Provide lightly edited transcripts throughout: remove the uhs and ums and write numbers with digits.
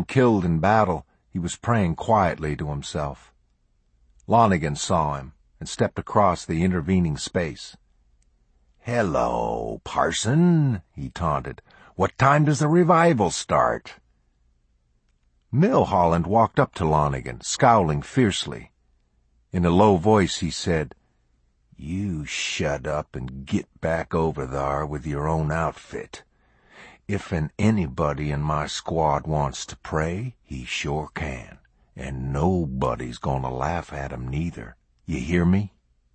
killed in battle, he was praying quietly to himself. Lonigan saw him and stepped across the intervening space. "Hello, Parson," he taunted. "What time does the revival start?" Milholland walked up to Lonigan, scowling fiercely. In a low voice he said, "You shut up and git back over thar with your own outfit. If anybody in my squad wants to pray, he sure can, and nobody's gonna laugh at him neither. You hear me?"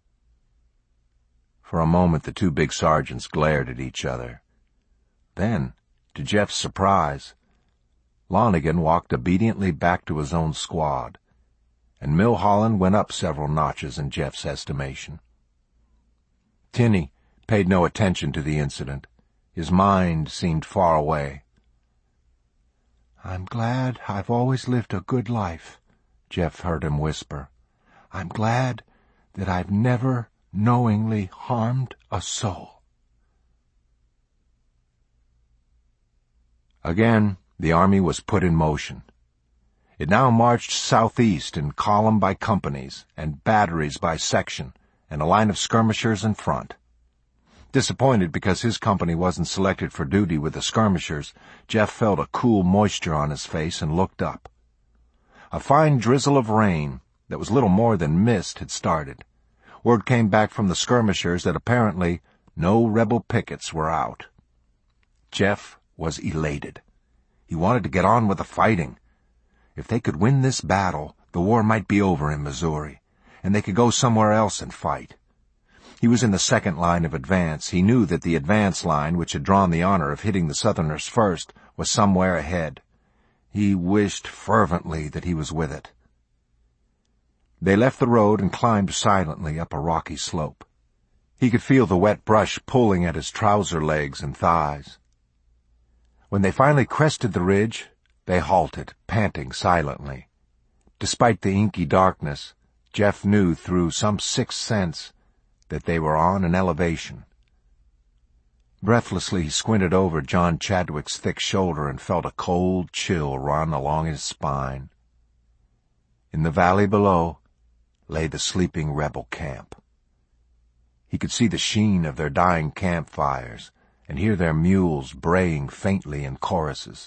For a moment the two big sergeants glared at each other. Then, to Jeff's surprise, Lonigan walked obediently back to his own squad, and Milholland went up several notches in Jeff's estimation. Tinney paid no attention to the incident. His mind seemed far away. "I'm glad I've always lived a good life," Jeff heard him whisper. "I'm glad that I've never knowingly harmed a soul." Again, the army was put in motion. It now marched southeast in column by companies and batteries by section, and a line of skirmishers in front. Disappointed because his company wasn't selected for duty with the skirmishers, Jeff felt a cool moisture on his face and looked up. A fine drizzle of rain that was little more than mist had started. Word came back from the skirmishers that apparently no rebel pickets were out. Jeff was elated. He wanted to get on with the fighting. If they could win this battle, the war might be over in Missouri, and they could go somewhere else and fight. He was in the second line of advance. He knew that the advance line, which had drawn the honor of hitting the Southerners first, was somewhere ahead. He wished fervently that he was with it. They left the road and climbed silently up a rocky slope. He could feel the wet brush pulling at his trouser legs and thighs. When they finally crested the ridge, they halted, panting silently. Despite the inky darkness, Jeff knew through some sixth sense that they were on an elevation. Breathlessly he squinted over John Chadwick's thick shoulder and felt a cold chill run along his spine. In the valley below lay the sleeping rebel camp. He could see the sheen of their dying campfires and hear their mules braying faintly in choruses.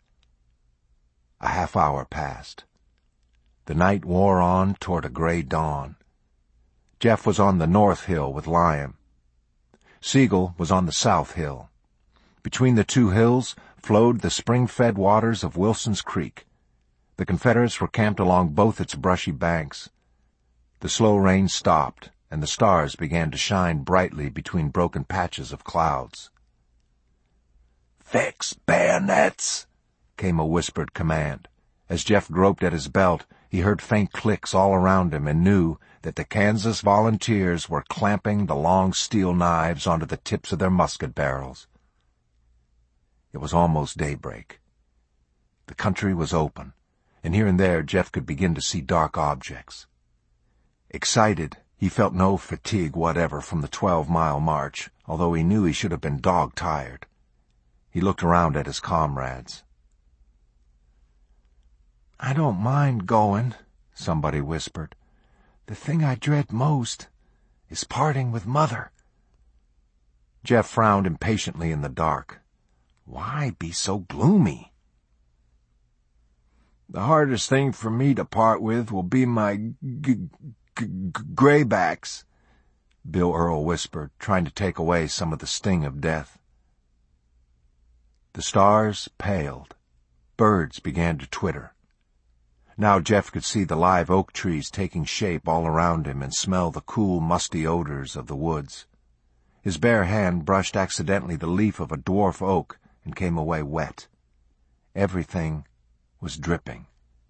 A half hour passed. The night wore on toward a gray dawn. Jeff was on the north hill with Lyon. Siegel was on the south hill. Between the two hills flowed the spring-fed waters of Wilson's Creek. The Confederates were camped along both its brushy banks. The slow rain stopped, and the stars began to shine brightly between broken patches of clouds. "Fix bayonets!" came a whispered command. As Jeff groped at his belt, he heard faint clicks all around him and knew that the Kansas volunteers were clamping the long steel knives onto the tips of their musket barrels. It was almost daybreak. The country was open, and here and there Jeff could begin to see dark objects. Excited, he felt no fatigue whatever from the 12-mile march, although he knew he should have been dog-tired. He looked around at his comrades. "I don't mind going," somebody whispered. "The thing I dread most is parting with Mother." Jeff frowned impatiently in the dark. Why be so gloomy? "The hardest thing for me to part with will be my graybacks," Bill Earl whispered, trying to take away some of the sting of death. The stars paled. Birds began to twitter. Now Jeff could see the live oak trees taking shape all around him and smell the cool, musty odors of the woods. His bare hand brushed accidentally the leaf of a dwarf oak and came away wet. Everything was dripping.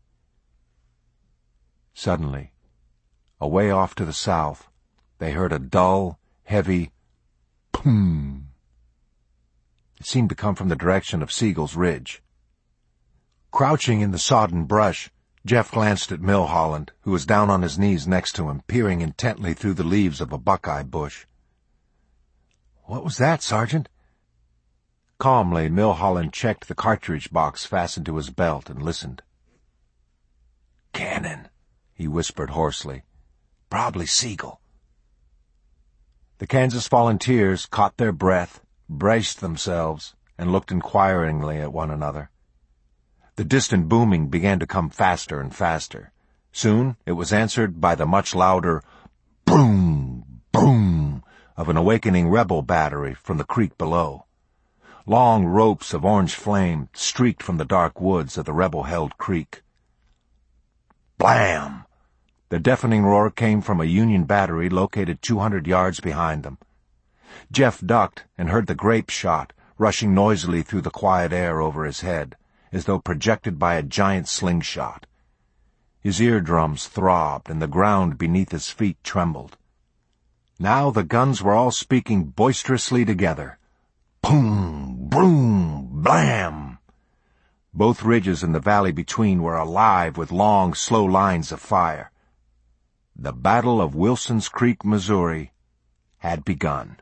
Suddenly, away off to the south, they heard a dull, heavy boom. It seemed to come from the direction of Siegel's Ridge. Crouching in the sodden brush, Jeff glanced at Milholland, who was down on his knees next to him, peering intently through the leaves of a buckeye bush. "What was that, Sergeant?" Calmly, Milholland checked the cartridge box fastened to his belt and listened. "Cannon," he whispered hoarsely. "Probably Siegel." The Kansas volunteers caught their breath, braced themselves, and looked inquiringly at one another. The distant booming began to come faster and faster. Soon it was answered by the much louder boom, boom of an awakening rebel battery from the creek below. Long ropes of orange flame streaked from the dark woods of the rebel-held creek. Blam! The deafening roar came from a Union battery located 200 yards behind them. Jeff ducked and heard the grape shot rushing noisily through the quiet air over his head, as though projected by a giant slingshot. His eardrums throbbed and the ground beneath his feet trembled. Now the guns were all speaking boisterously together. Boom, boom, blam! Both ridges and the valley between were alive with long, slow lines of fire. The Battle of Wilson's Creek, Missouri, had begun.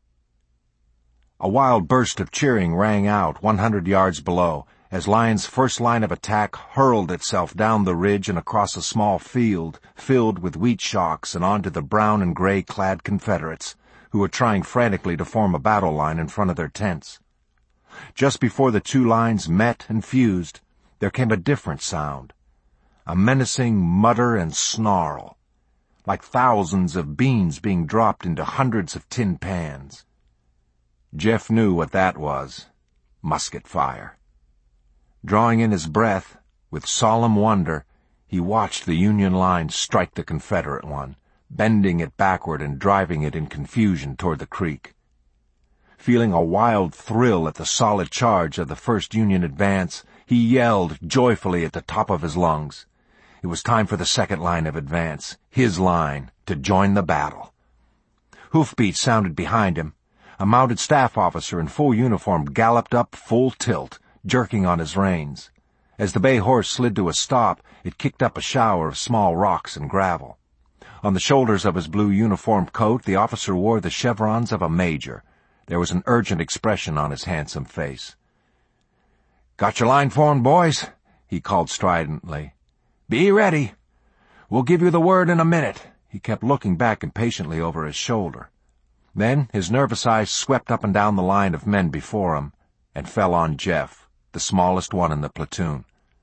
A wild burst of cheering rang out 100 yards below as Lyon's first line of attack hurled itself down the ridge and across a small field filled with wheat shocks and onto the brown and gray-clad Confederates, who were trying frantically to form a battle line in front of their tents. Just before the two lines met and fused, there came a different sound, a menacing mutter and snarl, like thousands of beans being dropped into hundreds of tin pans. Jeff knew what that was: musket fire. Drawing in his breath, with solemn wonder, he watched the Union line strike the Confederate one, bending it backward and driving it in confusion toward the creek. Feeling a wild thrill at the solid charge of the first Union advance, he yelled joyfully at the top of his lungs. It was time for the second line of advance, his line, to join the battle. Hoofbeats sounded behind him. A mounted staff officer in full uniform galloped up full tilt, jerking on his reins. As the bay horse slid to a stop, it kicked up a shower of small rocks and gravel. On the shoulders of his blue uniform coat, the officer wore the chevrons of a major. There was an urgent expression on his handsome face. "Got your line formed, boys?" he called stridently. "Be ready. We'll give you the word in a minute." He kept looking back impatiently over his shoulder. Then his nervous eyes swept up and down the line of men before him and fell on Jeff, the smallest one in the platoon.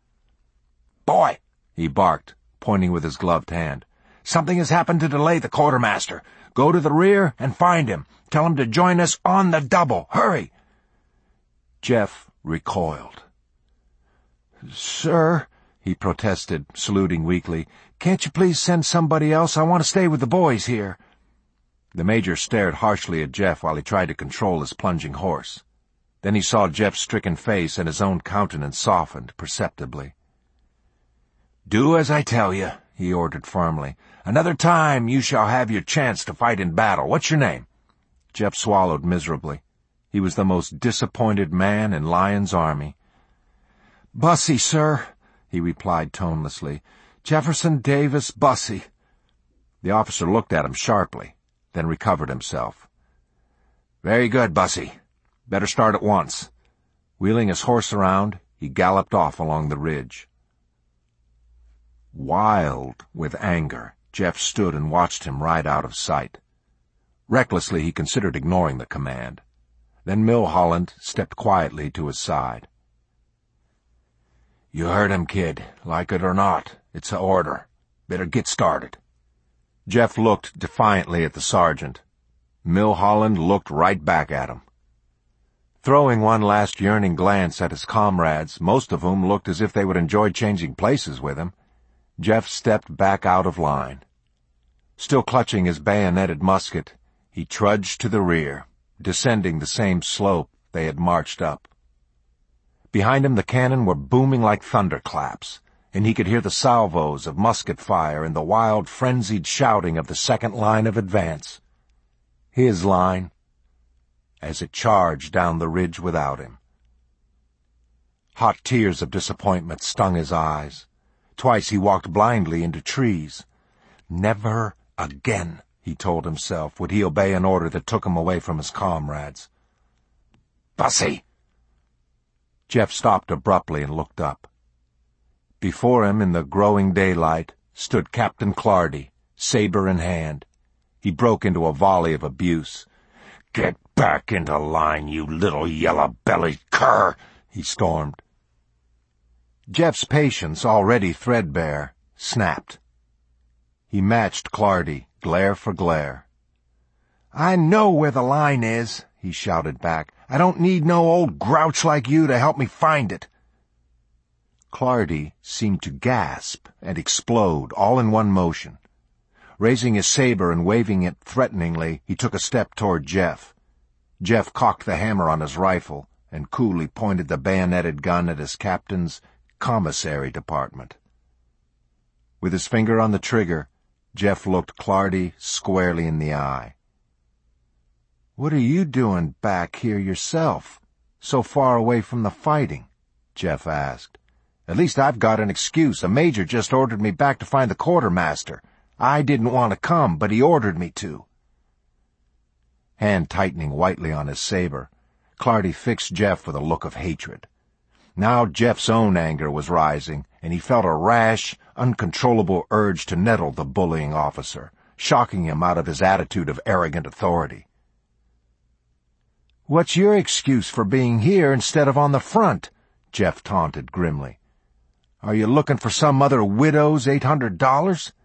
"Boy," he barked, pointing with his gloved hand, "something has happened to delay the quartermaster. Go to the rear and find him. Tell him to join us on the double. Hurry!" Jeff recoiled. "Sir," he protested, saluting weakly, "can't you please send somebody else? I want to stay with the boys here." The major stared harshly at Jeff while he tried to control his plunging horse. Then he saw Jeff's stricken face and his own countenance softened perceptibly. "Do as I tell you," he ordered firmly. "Another time you shall have your chance to fight in battle. What's your name?" Jeff swallowed miserably. He was the most disappointed man in Lyon's army. "Bussey, sir," he replied tonelessly. "Jefferson Davis Bussey." The officer looked at him sharply, then recovered himself. "Very good, Bussey. Better start at once." Wheeling his horse around, he galloped off along the ridge. Wild with anger, Jeff stood and watched him ride out of sight. Recklessly, he considered ignoring the command. Then Milholland stepped quietly to his side. "You heard him, kid. Like it or not, it's a order. Better get started." Jeff looked defiantly at the sergeant. Milholland looked right back at him. Throwing one last yearning glance at his comrades, most of whom looked as if they would enjoy changing places with him, Jeff stepped back out of line. Still clutching his bayoneted musket, he trudged to the rear, descending the same slope they had marched up. Behind him the cannon were booming like thunderclaps, and he could hear the salvos of musket fire and the wild, frenzied shouting of the second line of advance. His line, as it charged down the ridge without him. Hot tears of disappointment stung his eyes. Twice he walked blindly into trees. Never again, he told himself, would he obey an order that took him away from his comrades. "Bussey!" Jeff stopped abruptly and looked up. Before him, in the growing daylight, stood Captain Clardy, saber in hand. He broke into a volley of abuse. "Get back into line, you little yellow-bellied cur!" he stormed. Jeff's patience, already threadbare, snapped. He matched Clardy, glare for glare. "I know where the line is," he shouted back. "I don't need no old grouch like you to help me find it." Clardy seemed to gasp and explode all in one motion. Raising his saber and waving it threateningly, he took a step toward Jeff. Jeff cocked the hammer on his rifle and coolly pointed the bayoneted gun at his captain's commissary department. With his finger on the trigger, Jeff looked Clardy squarely in the eye. "What are you doing back here yourself, so far away from the fighting?" Jeff asked. "At least I've got an excuse. A major just ordered me back to find the quartermaster. I didn't want to come, but he ordered me to." Hand tightening whitely on his saber, Clardy fixed Jeff with a look of hatred. Now Jeff's own anger was rising, and he felt a rash, uncontrollable urge to nettle the bullying officer, shocking him out of his attitude of arrogant authority. "What's your excuse for being here instead of on the front?" Jeff taunted grimly. "Are you looking for some other widow's $800?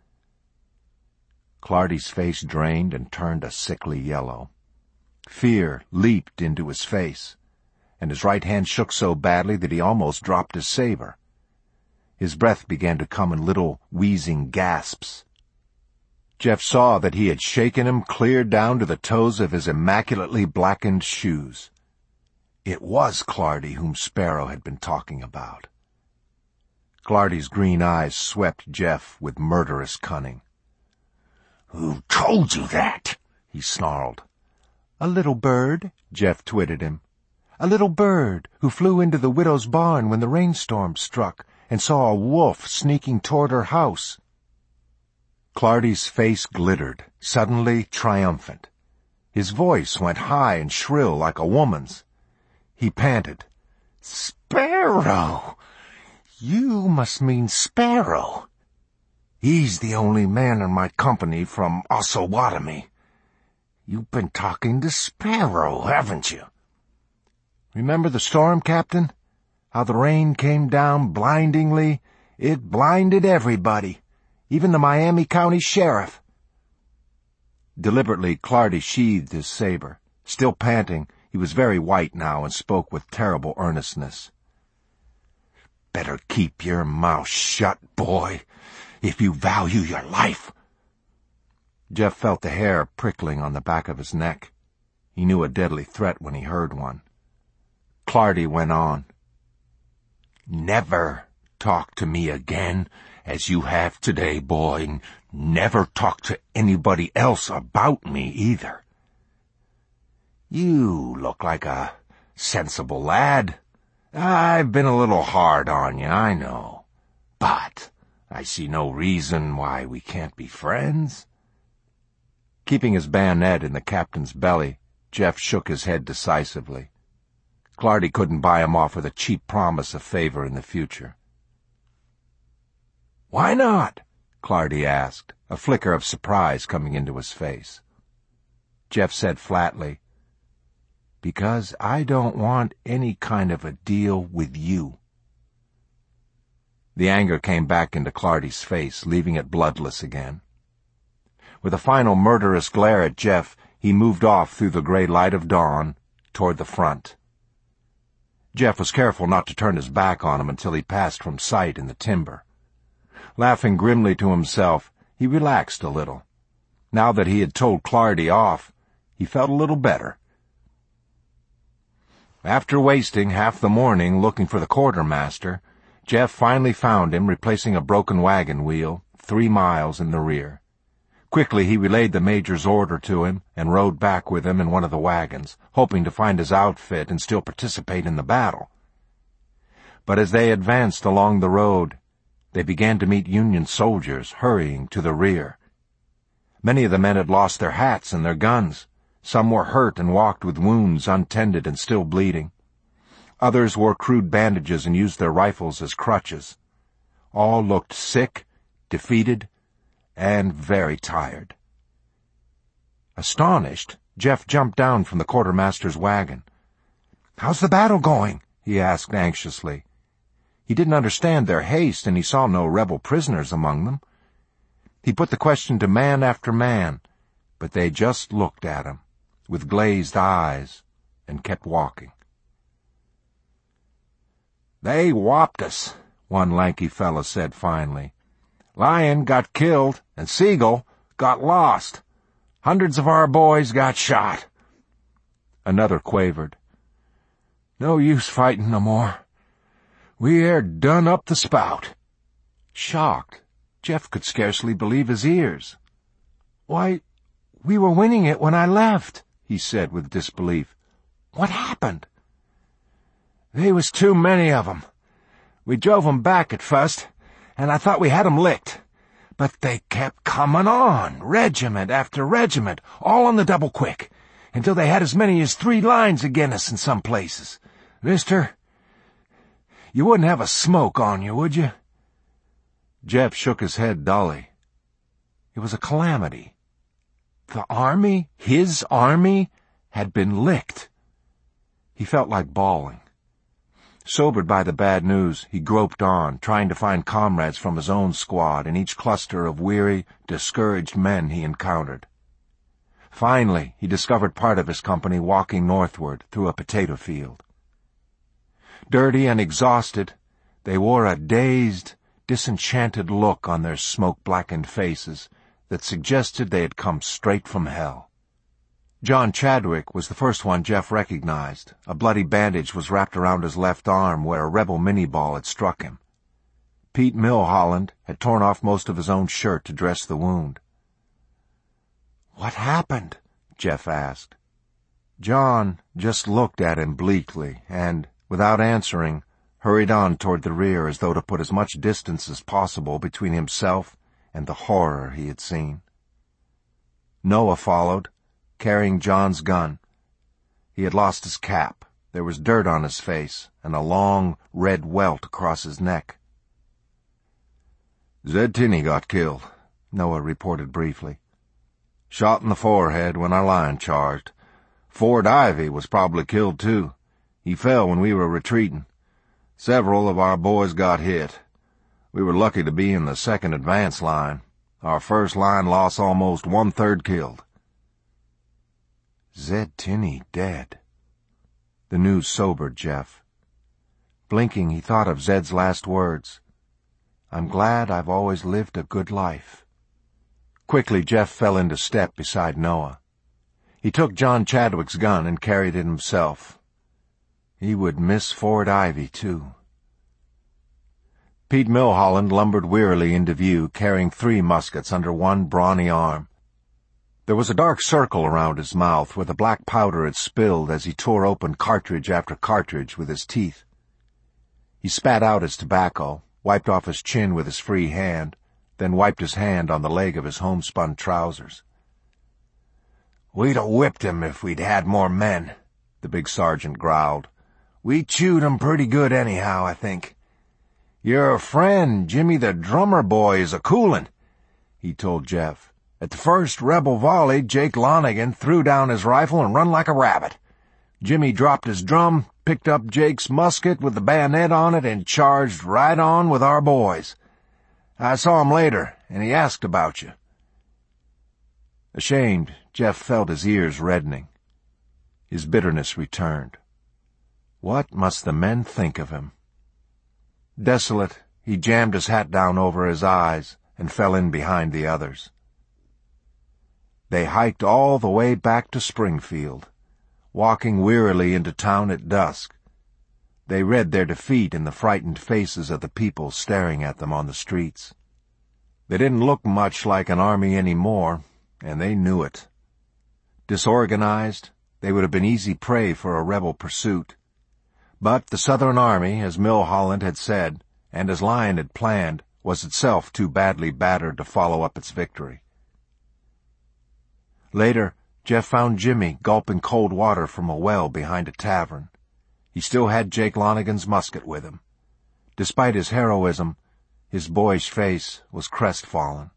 Clardy's face drained and turned a sickly yellow. Fear leaped into his face, and his right hand shook so badly that he almost dropped his saber. His breath began to come in little wheezing gasps. Jeff saw that he had shaken him clear down to the toes of his immaculately blackened shoes. It was Clardy whom Sparrow had been talking about. Clardy's green eyes swept Jeff with murderous cunning. "Who told you that?" he snarled. "A little bird," Jeff twitted him. "A little bird who flew into the widow's barn when the rainstorm struck and saw a wolf sneaking toward her house." Clardy's face glittered, suddenly triumphant. His voice went high and shrill like a woman's. He panted, "Sparrow! You must mean Sparrow. He's the only man in my company from Osawatomie. You've been talking to Sparrow, haven't you? Remember the storm, Captain? How the rain came down blindingly? It blinded everybody, even the Miami County Sheriff." Deliberately, Clardy sheathed his saber. Still panting, he was very white now and spoke with terrible earnestness. "Better keep your mouth shut, boy, if you value your life." Jeff felt the hair prickling on the back of his neck. He knew a deadly threat when he heard one. Clardy went on. "Never talk to me again as you have today, boy, and never talk to anybody else about me either. You look like a sensible lad. I've been a little hard on you, I know, but I see no reason why we can't be friends." Keeping his bayonet in the captain's belly, Jeff shook his head decisively. Clardy couldn't buy him off with a cheap promise of favor in the future. "Why not?" Clardy asked, a flicker of surprise coming into his face. Jeff said flatly, "Because I don't want any kind of a deal with you." The anger came back into Clardy's face, leaving it bloodless again. With a final murderous glare at Jeff, he moved off through the gray light of dawn toward the front. Jeff was careful not to turn his back on him until he passed from sight in the timber. Laughing grimly to himself, he relaxed a little. Now that he had told Clardy off, he felt a little better. After wasting half the morning looking for the quartermaster, Jeff finally found him replacing a broken wagon wheel 3 miles in the rear. Quickly he relayed the major's order to him and rode back with him in one of the wagons, hoping to find his outfit and still participate in the battle. But as they advanced along the road, they began to meet Union soldiers hurrying to the rear. Many of the men had lost their hats and their guns. Some were hurt and walked with wounds untended and still bleeding. Others wore crude bandages and used their rifles as crutches. All looked sick, defeated, and very tired. Astonished, Jeff jumped down from the quartermaster's wagon. "How's the battle going?" he asked anxiously. He didn't understand their haste, and he saw no rebel prisoners among them. He put the question to man after man, but they just looked at him, with glazed eyes, and kept walking. "They whopped us," one lanky fellow said finally. "Lyon got killed, and Siegel got lost. Hundreds of our boys got shot." Another quavered. "No use fighting no more. We air done up the spout." Shocked, Jeff could scarcely believe his ears. "Why, we were winning it when I left," he said with disbelief. "What happened?" "They was too many of 'em. We drove 'em back at first, and I thought we had 'em licked. But they kept comin' on, regiment after regiment, all on the double quick, until they had as many as 3 lines agin us in some places. Mister, you wouldn't have a smoke on you, would you?" Jeff shook his head dully. It was a calamity. The army, his army, had been licked. He felt like bawling. Sobered by the bad news, he groped on, trying to find comrades from his own squad in each cluster of weary, discouraged men he encountered. Finally, he discovered part of his company walking northward through a potato field. Dirty and exhausted, they wore a dazed, disenchanted look on their smoke-blackened faces that suggested they had come straight from hell. John Chadwick was the first one Jeff recognized. A bloody bandage was wrapped around his left arm where a rebel mini-ball had struck him. Pete Milholland had torn off most of his own shirt to dress the wound. "What happened?" Jeff asked. John just looked at him bleakly and, without answering, hurried on toward the rear as though to put as much distance as possible between himself and the horror he had seen. Noah followed, carrying John's gun. He had lost his cap. There was dirt on his face and a long, red welt across his neck. "Zed Tinney got killed," Noah reported briefly. "Shot in the forehead when our line charged. Ford Ivy was probably killed, too. He fell when we were retreating. Several of our boys got hit. We were lucky to be in the second advance line. Our first line lost almost 1/3 killed." Zed Tinney dead. The news sobered Jeff. Blinking, he thought of Zed's last words. "I'm glad I've always lived a good life." Quickly, Jeff fell into step beside Noah. He took John Chadwick's gun and carried it himself. He would miss Ford Ivy, too. Pete Milholland lumbered wearily into view, carrying 3 muskets under one brawny arm. There was a dark circle around his mouth where the black powder had spilled as he tore open cartridge after cartridge with his teeth. He spat out his tobacco, wiped off his chin with his free hand, then wiped his hand on the leg of his homespun trousers. "We'd 'a' whipped him if we'd had more men," the big sergeant growled. "We chewed 'em pretty good anyhow, I think. Your friend, Jimmy the drummer boy, is a coolin'," he told Jeff. "At the first rebel volley, Jake Lonigan threw down his rifle and run like a rabbit. Jimmy dropped his drum, picked up Jake's musket with the bayonet on it, and charged right on with our boys. I saw him later, and he asked about you." Ashamed, Jeff felt his ears reddening. His bitterness returned. What must the men think of him? Desolate, he jammed his hat down over his eyes and fell in behind the others. They hiked all the way back to Springfield, walking wearily into town at dusk. They read their defeat in the frightened faces of the people staring at them on the streets. They didn't look much like an army anymore, and they knew it. Disorganized, they would have been easy prey for a rebel pursuit. But the Southern Army, as Milholland had said, and as Lyon had planned, was itself too badly battered to follow up its victory. Later, Jeff found Jimmy gulping cold water from a well behind a tavern. He still had Jake Lonigan's musket with him. Despite his heroism, his boyish face was crestfallen.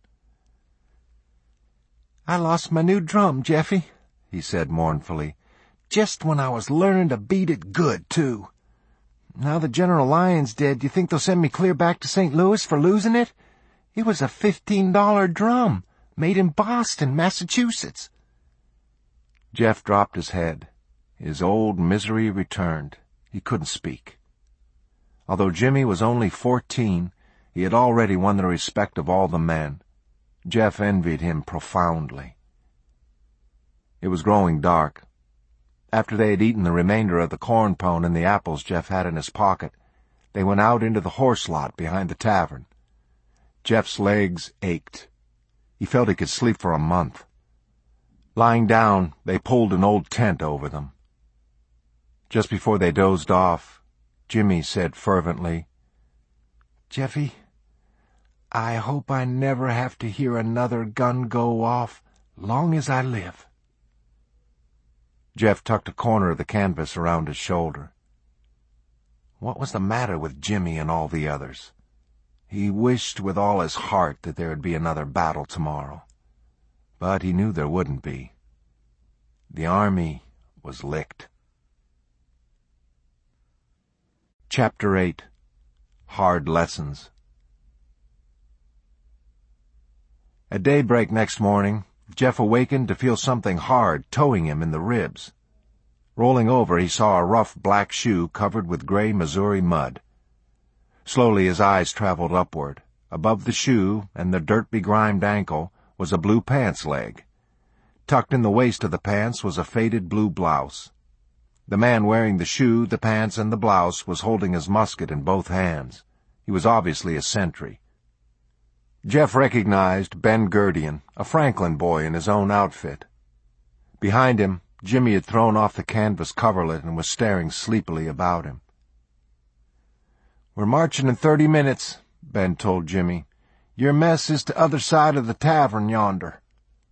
"I lost my new drum, Jeffy," he said mournfully. "Just when I was learning to beat it good, too. Now that General Lyon's dead, do you think they'll send me clear back to St. Louis for losing it? It was a $15 drum, made in Boston, Massachusetts." Jeff dropped his head. His old misery returned. He couldn't speak. Although Jimmy was only 14, he had already won the respect of all the men. Jeff envied him profoundly. It was growing dark. After they had eaten the remainder of the corn pone and the apples Jeff had in his pocket, they went out into the horse lot behind the tavern. Jeff's legs ached. He felt he could sleep for a month. Lying down, they pulled an old tent over them. Just before they dozed off, Jimmy said fervently, "Jeffy, I hope I never have to hear another gun go off long as I live." Jeff tucked a corner of the canvas around his shoulder. What was the matter with Jimmy and all the others? He wished with all his heart that there would be another battle tomorrow. But he knew there wouldn't be. The Army was licked. Chapter 8. Hard Lessons. At daybreak next morning, Jeff awakened to feel something hard towing him in the ribs. Rolling over, he saw a rough black shoe covered with gray Missouri mud. Slowly his eyes traveled upward. Above the shoe and the dirt-begrimed ankle was a blue pants leg. Tucked in the waist of the pants was a faded blue blouse. The man wearing the shoe, the pants, and the blouse was holding his musket in both hands. He was obviously a sentry. Jeff recognized Ben Gurdian, a Franklin boy in his own outfit. Behind him, Jimmy had thrown off the canvas coverlet and was staring sleepily about him. "We're marching in 30 minutes, Ben told Jimmy. "Your mess is to other side of the tavern yonder."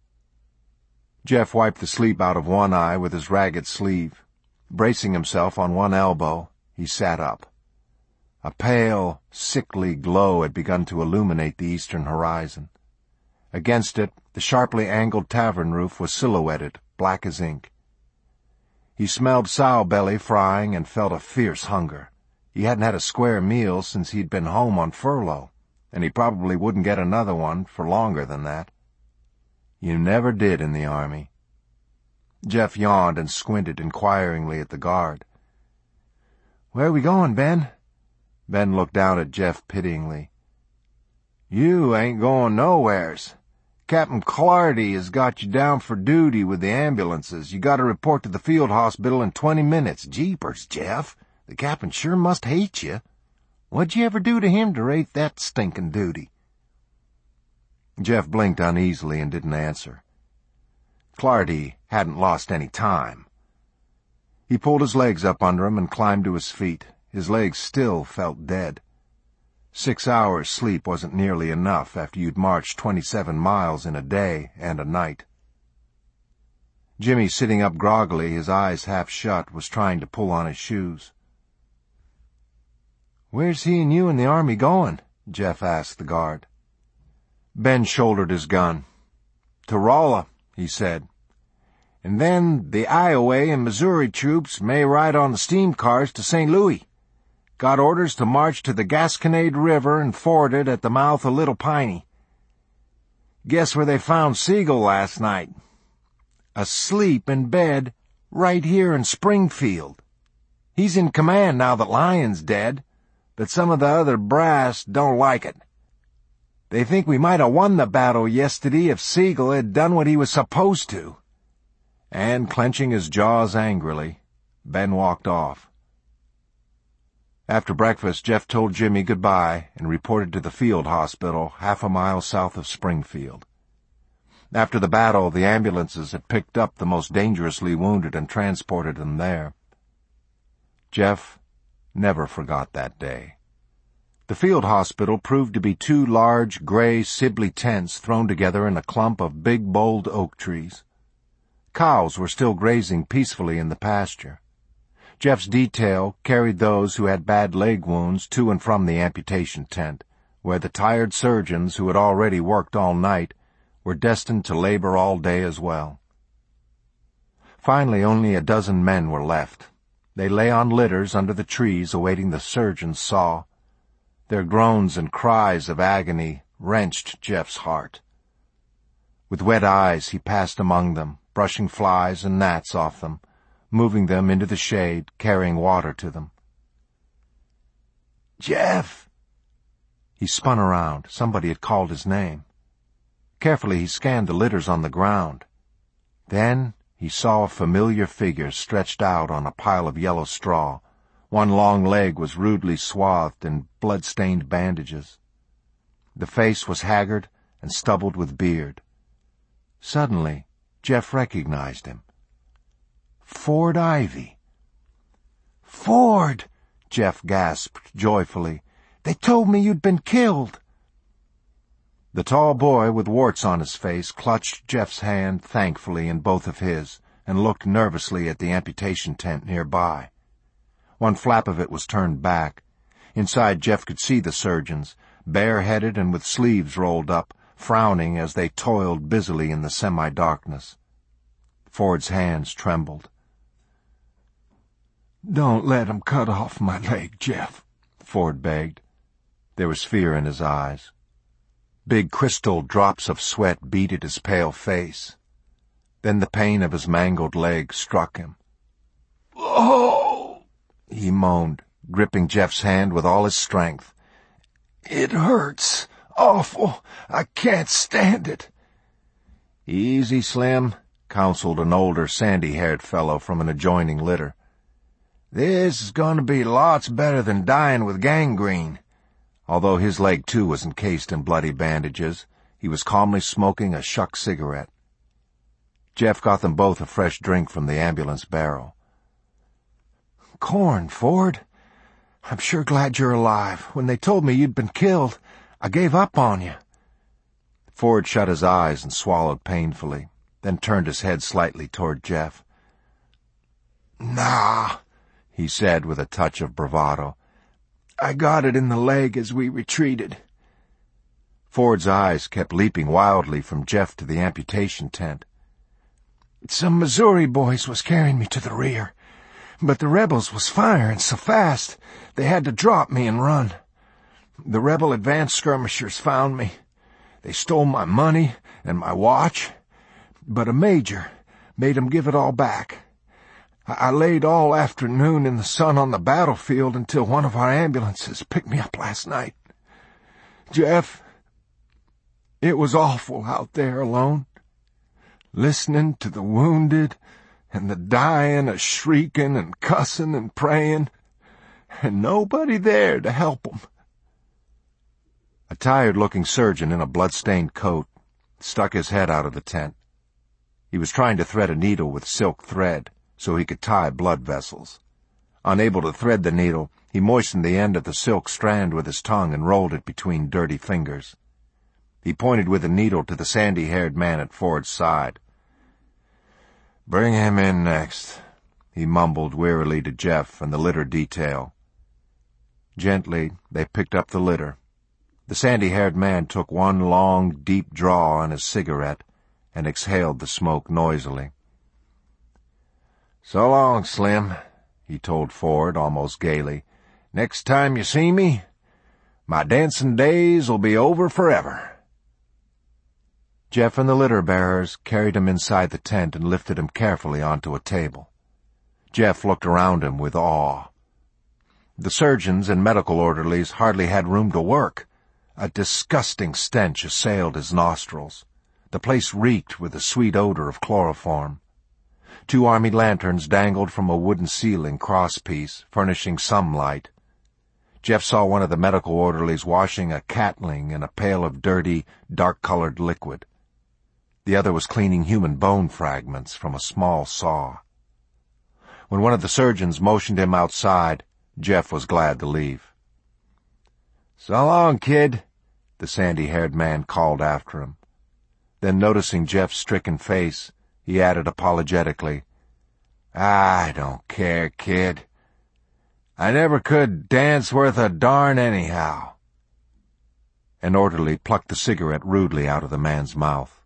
Jeff wiped the sleep out of one eye with his ragged sleeve. Bracing himself on one elbow, he sat up. A pale, sickly glow had begun to illuminate the eastern horizon. Against it, the sharply angled tavern roof was silhouetted, black as ink. He smelled sow belly frying and felt a fierce hunger. He hadn't had a square meal since he'd been home on furlough, and he probably wouldn't get another one for longer than that. You never did in the Army. Jeff yawned and squinted inquiringly at the guard. "Where are we going, Ben?" Ben looked down at Jeff pityingly. "You ain't going nowheres. Captain Clardy has got you down for duty with the ambulances. You got to report to the field hospital in 20 minutes. Jeepers, Jeff. The captain sure must hate you. What'd you ever do to him to rate that stinking duty?" Jeff blinked uneasily and didn't answer. Clardy hadn't lost any time. He pulled his legs up under him and climbed to his feet. His legs still felt dead. 6 hours sleep wasn't nearly enough after you'd marched 27 miles in a day and a night. Jimmy, sitting up groggily, his eyes half shut, was trying to pull on his shoes. "Where's he and you and the Army going?" Jeff asked the guard. Ben shouldered his gun. "To Rolla," he said. "And then the Iowa and Missouri troops may ride on the steam cars to St. Louis. Got orders to march to the Gasconade River and ford it at the mouth of Little Piney. Guess where they found Siegel last night? Asleep in bed right here in Springfield. He's in command now that Lyon's dead, but some of the other brass don't like it. They think we might have won the battle yesterday if Siegel had done what he was supposed to." And, clenching his jaws angrily, Ben walked off. After breakfast, Jeff told Jimmy goodbye and reported to the field hospital half a mile south of Springfield. After the battle, the ambulances had picked up the most dangerously wounded and transported them there. Jeff never forgot that day. The field hospital proved to be 2 large, gray Sibley tents thrown together in a clump of big, bold oak trees. Cows were still grazing peacefully in the pasture. Jeff's detail carried those who had bad leg wounds to and from the amputation tent, where the tired surgeons who had already worked all night were destined to labor all day as well. Finally, only a dozen men were left. They lay on litters under the trees awaiting the surgeon's saw. Their groans and cries of agony wrenched Jeff's heart. With wet eyes he passed among them, brushing flies and gnats off them, moving them into the shade, carrying water to them. "Jeff!" He spun around. Somebody had called his name. Carefully he scanned the litters on the ground. Then he saw a familiar figure stretched out on a pile of yellow straw. One long leg was rudely swathed in blood-stained bandages. The face was haggard and stubbled with beard. Suddenly, Jeff recognized him. Ford Ivy. "Ford!" Jeff gasped joyfully. "They told me you'd been killed." The tall boy with warts on his face clutched Jeff's hand thankfully in both of his and looked nervously at the amputation tent nearby. One flap of it was turned back. Inside, Jeff could see the surgeons, bareheaded and with sleeves rolled up, frowning as they toiled busily in the semi-darkness. Ford's hands trembled. "Don't let 'em cut off my leg, Jeff," Ford begged. There was fear in his eyes. Big crystal drops of sweat beaded his pale face. Then the pain of his mangled leg struck him. "Oh!" he moaned, gripping Jeff's hand with all his strength. "It hurts. Awful. I can't stand it." "Easy, Slim," counseled an older, sandy-haired fellow from an adjoining litter. "This is going to be lots better than dying with gangrene." Although his leg, too, was encased in bloody bandages, he was calmly smoking a shuck cigarette. Jeff got them both a fresh drink from the ambulance barrel. "Corn, Ford. I'm sure glad you're alive. When they told me you'd been killed, I gave up on you." Ford shut his eyes and swallowed painfully, then turned his head slightly toward Jeff. "Nah," he said with a touch of bravado. "I got it in the leg as we retreated." Ford's eyes kept leaping wildly from Jeff to the amputation tent. "Some Missouri boys was carrying me to the rear, but the rebels was firing so fast they had to drop me and run. The rebel advance skirmishers found me. They stole my money and my watch, but a major made 'em give it all back. I laid all afternoon in the sun on the battlefield until one of our ambulances picked me up last night. Jeff, it was awful out there alone, listening to the wounded and the dying a-shrieking and cussing and praying, and nobody there to help 'em." A tired-looking surgeon in a blood-stained coat stuck his head out of the tent. He was trying to thread a needle with silk thread so he could tie blood vessels. Unable to thread the needle, he moistened the end of the silk strand with his tongue and rolled it between dirty fingers. He pointed with the needle to the sandy-haired man at Ford's side. "Bring him in next," he mumbled wearily to Jeff and the litter detail. Gently, they picked up the litter. The sandy-haired man took one long, deep draw on his cigarette and exhaled the smoke noisily. "So long, Slim," he told Ford almost gaily. "Next time you see me, my dancing days will be over forever." Jeff and the litter-bearers carried him inside the tent and lifted him carefully onto a table. Jeff looked around him with awe. The surgeons and medical orderlies hardly had room to work. A disgusting stench assailed his nostrils. The place reeked with the sweet odor of chloroform. 2 army lanterns dangled from a wooden ceiling crosspiece, furnishing some light. Jeff saw one of the medical orderlies washing a catling in a pail of dirty, dark-colored liquid. The other was cleaning human bone fragments from a small saw. When one of the surgeons motioned him outside, Jeff was glad to leave. "So long, kid," the sandy-haired man called after him. Then, noticing Jeff's stricken face, he added apologetically, "I don't care, kid. I never could dance worth a darn anyhow." An orderly plucked the cigarette rudely out of the man's mouth.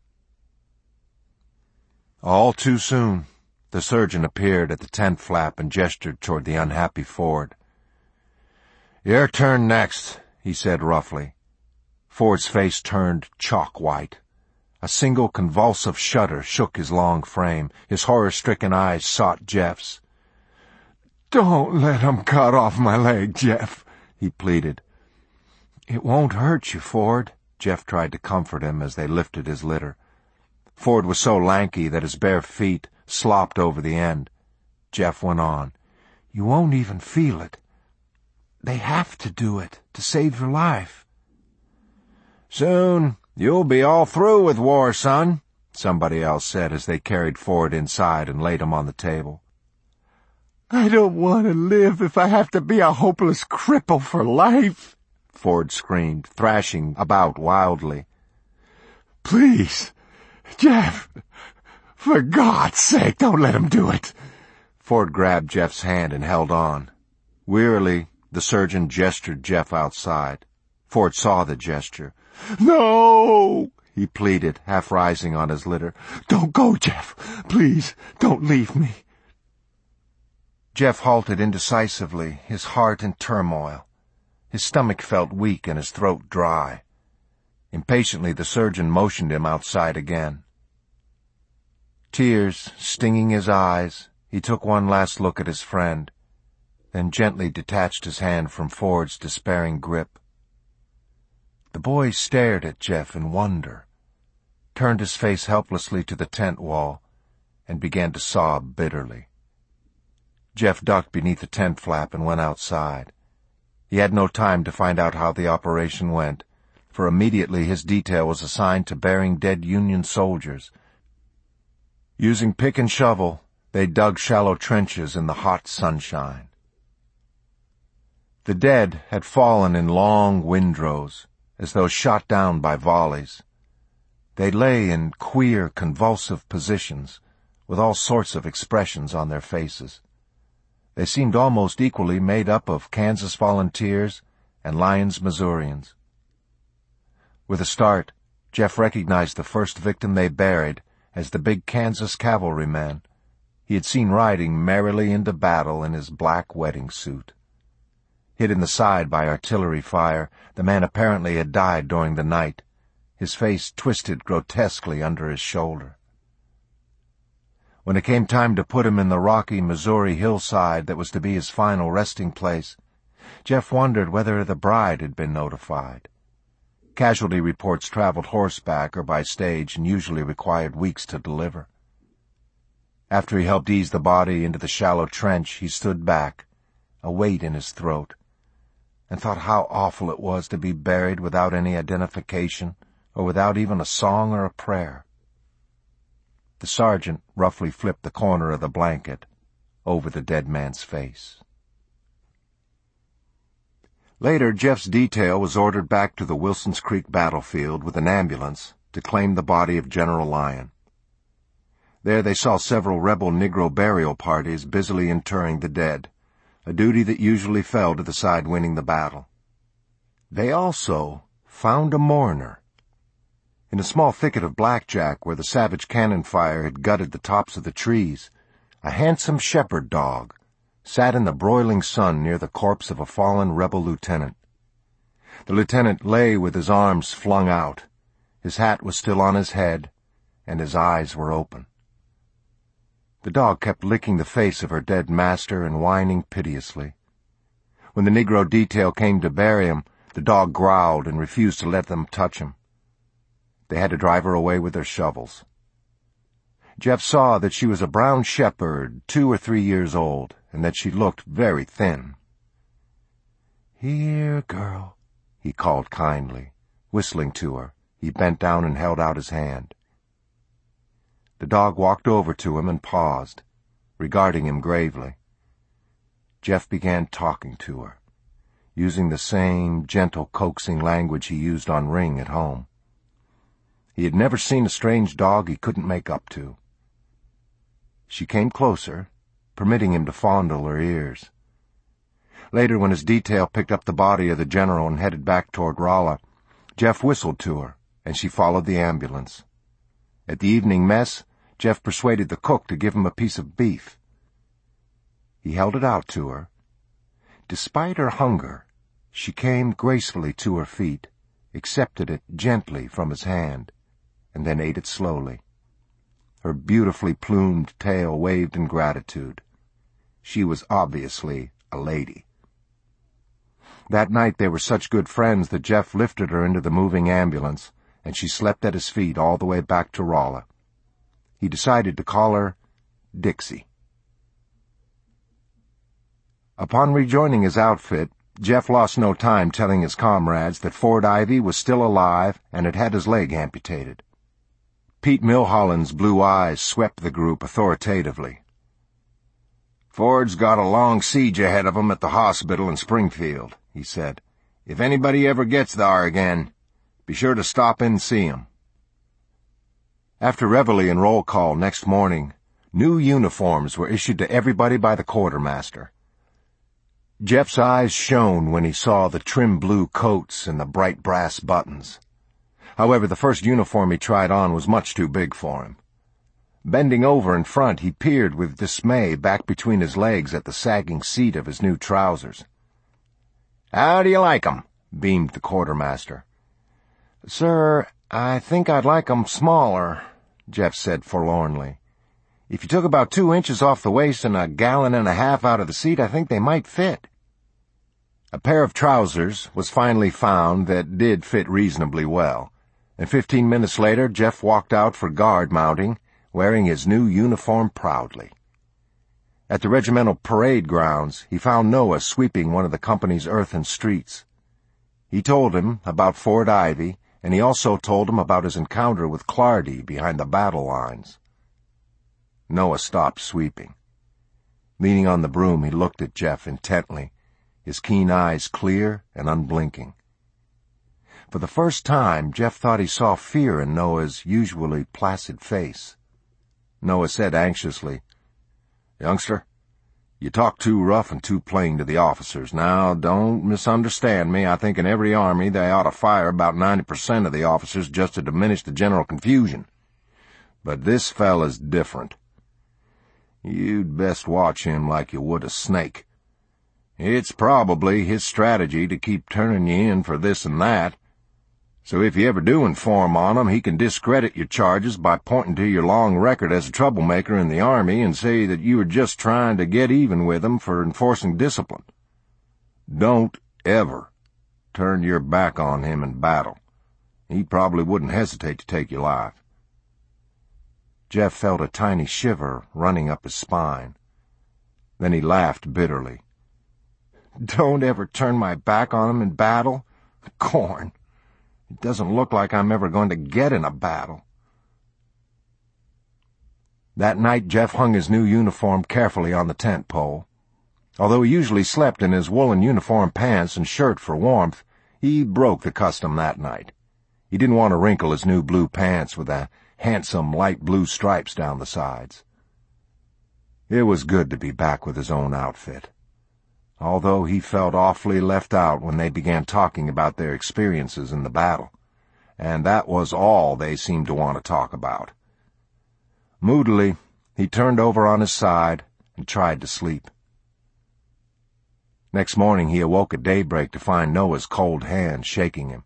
All too soon, the surgeon appeared at the tent flap and gestured toward the unhappy Ford. "Your turn next," he said roughly. Ford's face turned chalk white. A single convulsive shudder shook his long frame. His horror-stricken eyes sought Jeff's. "Don't let 'em cut off my leg, Jeff," he pleaded. "It won't hurt you, Ford," Jeff tried to comfort him as they lifted his litter. Ford was so lanky that his bare feet slopped over the end. Jeff went on. "You won't even feel it. They have to do it to save your life." "Soon you'll be all through with war, son," somebody else said as they carried Ford inside and laid him on the table. "I don't want to live if I have to be a hopeless cripple for life," Ford screamed, thrashing about wildly. "Please, Jeff, for God's sake, don't let him do it." Ford grabbed Jeff's hand and held on. Wearily, the surgeon gestured Jeff outside. Ford saw the gesture. "No," he pleaded, half rising on his litter. "Don't go, Jeff. Please, don't leave me." Jeff halted indecisively, his heart in turmoil. His stomach felt weak and his throat dry. Impatiently, the surgeon motioned him outside again. Tears stinging his eyes, he took one last look at his friend, then gently detached his hand from Ford's despairing grip. The boy stared at Jeff in wonder, turned his face helplessly to the tent wall, and began to sob bitterly. Jeff ducked beneath the tent flap and went outside. He had no time to find out how the operation went, for immediately his detail was assigned to burying dead Union soldiers. Using pick and shovel, they dug shallow trenches in the hot sunshine. The dead had fallen in long windrows, as though shot down by volleys. They lay in queer, convulsive positions, with all sorts of expressions on their faces. They seemed almost equally made up of Kansas volunteers and Lyons Missourians. With a start, Jeff recognized the first victim they buried as the big Kansas cavalryman he had seen riding merrily into battle in his black wedding suit. Hit in the side by artillery fire, the man apparently had died during the night, his face twisted grotesquely under his shoulder. When it came time to put him in the rocky Missouri hillside that was to be his final resting place, Jeff wondered whether the bride had been notified. Casualty reports traveled horseback or by stage and usually required weeks to deliver. After he helped ease the body into the shallow trench, he stood back, a weight in his throat, and thought how awful it was to be buried without any identification or without even a song or a prayer. The sergeant roughly flipped the corner of the blanket over the dead man's face. Later, Jeff's detail was ordered back to the Wilsons Creek battlefield with an ambulance to claim the body of General Lyon. There they saw several rebel Negro burial parties busily interring the dead, a duty that usually fell to the side winning the battle. They also found a mourner. In a small thicket of blackjack where the savage cannon fire had gutted the tops of the trees, a handsome shepherd dog sat in the broiling sun near the corpse of a fallen rebel lieutenant. The lieutenant lay with his arms flung out. His hat was still on his head, and his eyes were open. The dog kept licking the face of her dead master and whining piteously. When the Negro detail came to bury him, the dog growled and refused to let them touch him. They had to drive her away with their shovels. Jeff saw that she was a brown shepherd, 2 or 3 years old, and that she looked very thin. "Here, girl," he called kindly. Whistling to her, he bent down and held out his hand. The dog walked over to him and paused, regarding him gravely. Jeff began talking to her, using the same gentle, coaxing language he used on Ring at home. He had never seen a strange dog he couldn't make up to. She came closer, permitting him to fondle her ears. Later, when his detail picked up the body of the general and headed back toward Rolla, Jeff whistled to her, and she followed the ambulance. At the evening mess, Jeff persuaded the cook to give him a piece of beef. He held it out to her. Despite her hunger, she came gracefully to her feet, accepted it gently from his hand, and then ate it slowly. Her beautifully plumed tail waved in gratitude. She was obviously a lady. That night they were such good friends that Jeff lifted her into the moving ambulance, and she slept at his feet all the way back to Rolla. He decided to call her Dixie. Upon rejoining his outfit, Jeff lost no time telling his comrades that Ford Ivy was still alive and had had his leg amputated. Pete Milholland's blue eyes swept the group authoritatively. "Ford's got a long siege ahead of him at the hospital in Springfield," he said. "If anybody ever gets there again, be sure to stop in and see him." After reveille and roll call next morning, new uniforms were issued to everybody by the quartermaster. Jeff's eyes shone when he saw the trim blue coats and the bright brass buttons. However, the first uniform he tried on was much too big for him. Bending over in front, he peered with dismay back between his legs at the sagging seat of his new trousers. "How do you like 'em?" beamed the quartermaster. "Sir, I think I'd like 'em smaller," Jeff said forlornly. "If you took about 2 inches off the waist and 1.5 gallons out of the seat, I think they might fit." A pair of trousers was finally found that did fit reasonably well, and 15 minutes later Jeff walked out for guard mounting, wearing his new uniform proudly. At the regimental parade grounds, he found Noah sweeping one of the company's earthen streets. He told him about Ford Ivy, and he also told him about his encounter with Clardy behind the battle lines. Noah stopped sweeping. Leaning on the broom, he looked at Jeff intently, his keen eyes clear and unblinking. For the first time, Jeff thought he saw fear in Noah's usually placid face. Noah said anxiously, "Youngster, you talk too rough and too plain to the officers. Now, don't misunderstand me. I think in every army they ought to fire about 90% of the officers just to diminish the general confusion. But this fella's different. You'd best watch him like you would a snake. It's probably his strategy to keep turning you in for this and that. So if you ever do inform on him, he can discredit your charges by pointing to your long record as a troublemaker in the Army and say that you were just trying to get even with him for enforcing discipline. Don't ever turn your back on him in battle. He probably wouldn't hesitate to take your life." Jeff felt a tiny shiver running up his spine. Then he laughed bitterly. "Don't ever turn my back on him in battle? Corn! It doesn't look like I'm ever going to get in a battle." That night Jeff hung his new uniform carefully on the tent pole. Although he usually slept in his woolen uniform pants and shirt for warmth, he broke the custom that night. He didn't want to wrinkle his new blue pants with the handsome light blue stripes down the sides. It was good to be back with his own outfit, although he felt awfully left out when they began talking about their experiences in the battle, and that was all they seemed to want to talk about. Moodily, he turned over on his side and tried to sleep. Next morning he awoke at daybreak to find Noah's cold hand shaking him.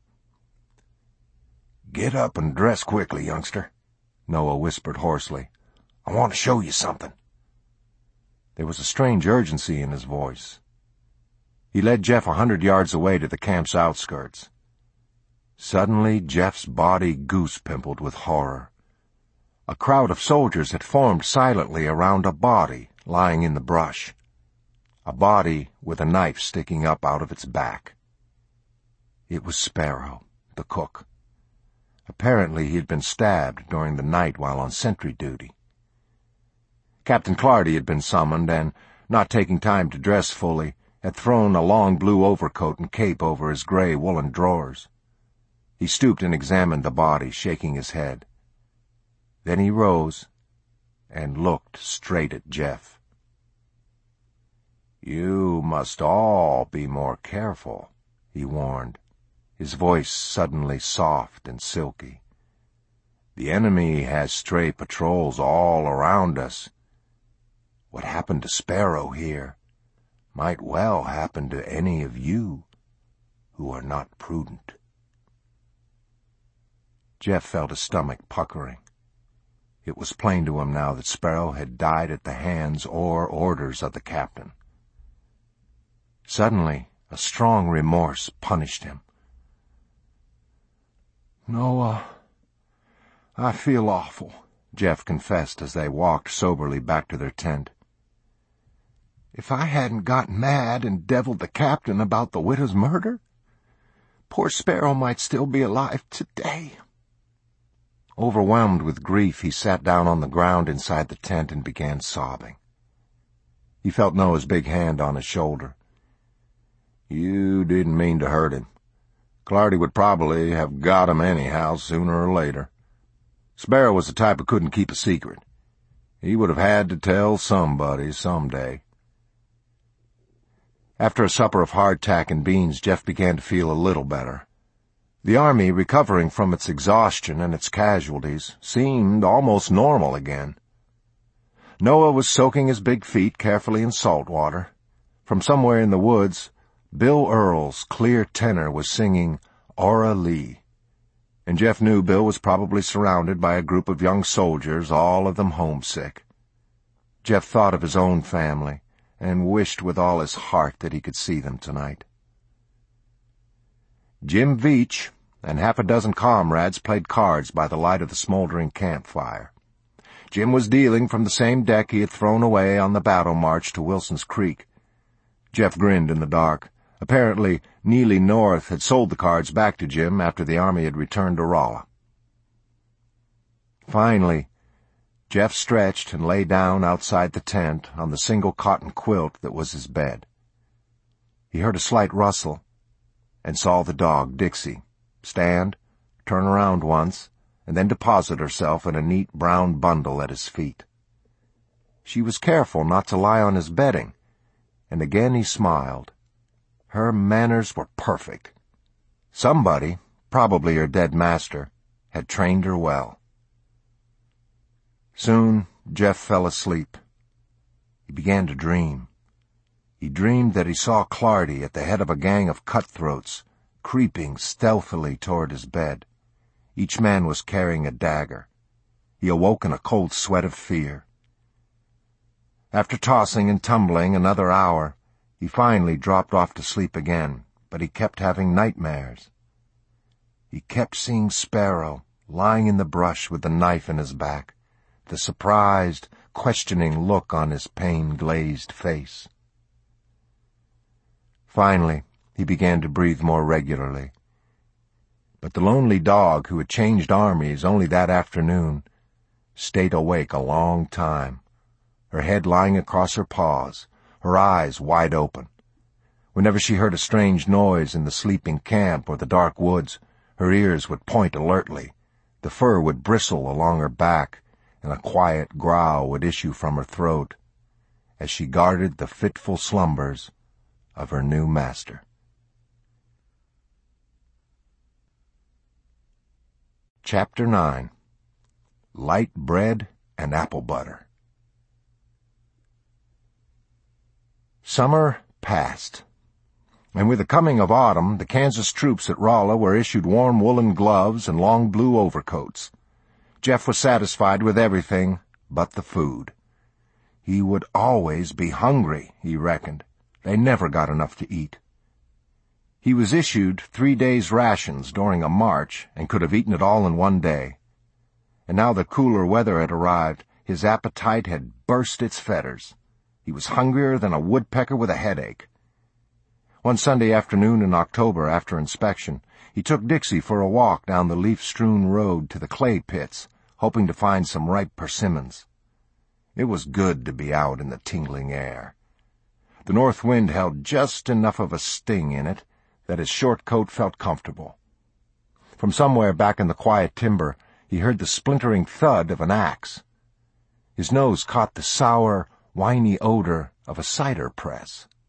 "Get up and dress quickly, youngster," Noah whispered hoarsely. "I want to show you something." There was a strange urgency in his voice. He led Jeff 100 yards away to the camp's outskirts. Suddenly Jeff's body goose-pimpled with horror. A crowd of soldiers had formed silently around a body lying in the brush. A body with a knife sticking up out of its back. It was Sparrow, the cook. Apparently he had been stabbed during the night while on sentry duty. Captain Clardy had been summoned and, not taking time to dress fully, had thrown a long blue overcoat and cape over his gray woolen drawers. He stooped and examined the body, shaking his head. Then he rose and looked straight at Jeff. "You must all be more careful," he warned, his voice suddenly soft and silky. "The enemy has stray patrols all around us. What happened to Sparrow here might well happen to any of you who are not prudent." Jeff felt his stomach puckering. It was plain to him now that Sparrow had died at the hands or orders of the captain. Suddenly, a strong remorse punished him. "Noah, I feel awful," Jeff confessed as they walked soberly back to their tent. "If I hadn't got mad and deviled the captain about the widow's murder, poor Sparrow might still be alive today." Overwhelmed with grief, he sat down on the ground inside the tent and began sobbing. He felt Noah's big hand on his shoulder. "You didn't mean to hurt him. Clardy would probably have got him anyhow, sooner or later. Sparrow was the type who couldn't keep a secret. He would have had to tell somebody someday." After a supper of hardtack and beans, Jeff began to feel a little better. The army, recovering from its exhaustion and its casualties, seemed almost normal again. Noah was soaking his big feet carefully in salt water. From somewhere in the woods, Bill Earl's clear tenor was singing Aura Lee, and Jeff knew Bill was probably surrounded by a group of young soldiers, all of them homesick. Jeff thought of his own family and wished with all his heart that he could see them tonight. Jim Veach and half a dozen comrades played cards by the light of the smoldering campfire. Jim was dealing from the same deck he had thrown away on the battle march to Wilson's Creek. Jeff grinned in the dark. Apparently, Neely North had sold the cards back to Jim after the army had returned to Rolla. Finally, Jeff stretched and lay down outside the tent on the single cotton quilt that was his bed. He heard a slight rustle and saw the dog, Dixie, stand, turn around once, and then deposit herself in a neat brown bundle at his feet. She was careful not to lie on his bedding, and again he smiled. Her manners were perfect. Somebody, probably her dead master, had trained her well. Soon, Jeff fell asleep. He began to dream. He dreamed that he saw Clardy at the head of a gang of cutthroats, creeping stealthily toward his bed. Each man was carrying a dagger. He awoke in a cold sweat of fear. After tossing and tumbling another hour, he finally dropped off to sleep again, but he kept having nightmares. He kept seeing Sparrow lying in the brush with the knife in his back, the surprised, questioning look on his pain-glazed face. Finally, he began to breathe more regularly. But the lonely dog, who had changed armies only that afternoon, stayed awake a long time, her head lying across her paws, her eyes wide open. Whenever she heard a strange noise in the sleeping camp or the dark woods, her ears would point alertly, the fur would bristle along her back, and a quiet growl would issue from her throat as she guarded the fitful slumbers of her new master. Chapter 9. Light Bread and Apple Butter. Summer passed, and with the coming of autumn, the Kansas troops at Rolla were issued warm woolen gloves and long blue overcoats. Jeff was satisfied with everything but the food. He would always be hungry, he reckoned. They never got enough to eat. He was issued 3 days' rations during a march and could have eaten it all in one day. And now that cooler weather had arrived, his appetite had burst its fetters. He was hungrier than a woodpecker with a headache. One Sunday afternoon in October, after inspection, he took Dixie for a walk down the leaf-strewn road to the clay pits, hoping to find some ripe persimmons. It was good to be out in the tingling air. The north wind held just enough of a sting in it that his short coat felt comfortable. From somewhere back in the quiet timber, he heard the splintering thud of an axe. His nose caught the sour, winey odor of a cider press.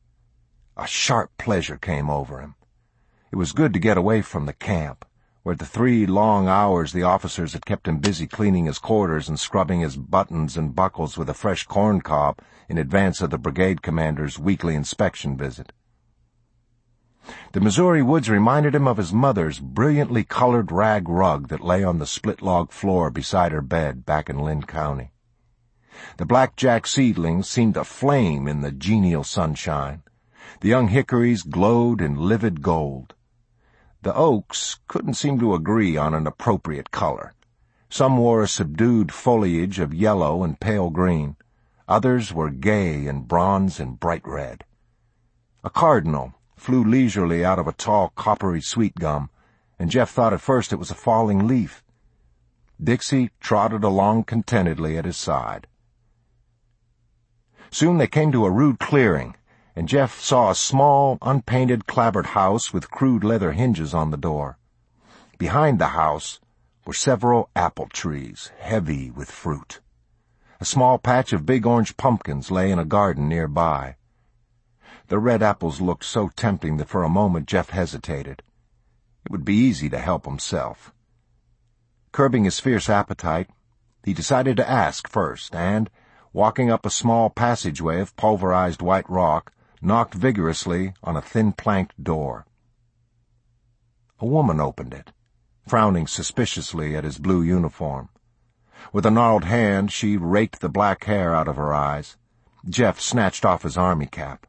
A sharp pleasure came over him. It was good to get away from the camp, where the 3 long hours the officers had kept him busy cleaning his quarters and scrubbing his buttons and buckles with a fresh corn cob in advance of the brigade commander's weekly inspection visit. The Missouri woods reminded him of his mother's brilliantly colored rag rug that lay on the split-log floor beside her bed back in Lynn County. The blackjack seedlings seemed to flame in the genial sunshine. The young hickories glowed in livid gold. The oaks couldn't seem to agree on an appropriate color. Some wore a subdued foliage of yellow and pale green. Others were gay in bronze and bright red. A cardinal flew leisurely out of a tall coppery sweet gum, and Jeff thought at first it was a falling leaf. Dixie trotted along contentedly at his side. Soon they came to a rude clearing, and Jeff saw a small, unpainted, clapboard house with crude leather hinges on the door. Behind the house were several apple trees, heavy with fruit. A small patch of big orange pumpkins lay in a garden nearby. The red apples looked so tempting that for a moment Jeff hesitated. It would be easy to help himself. Curbing his fierce appetite, he decided to ask first, and, walking up a small passageway of pulverized white rock, knocked vigorously on a thin-planked door. A woman opened it, frowning suspiciously at his blue uniform. With a gnarled hand, she raked the black hair out of her eyes. Jeff snatched off his army cap.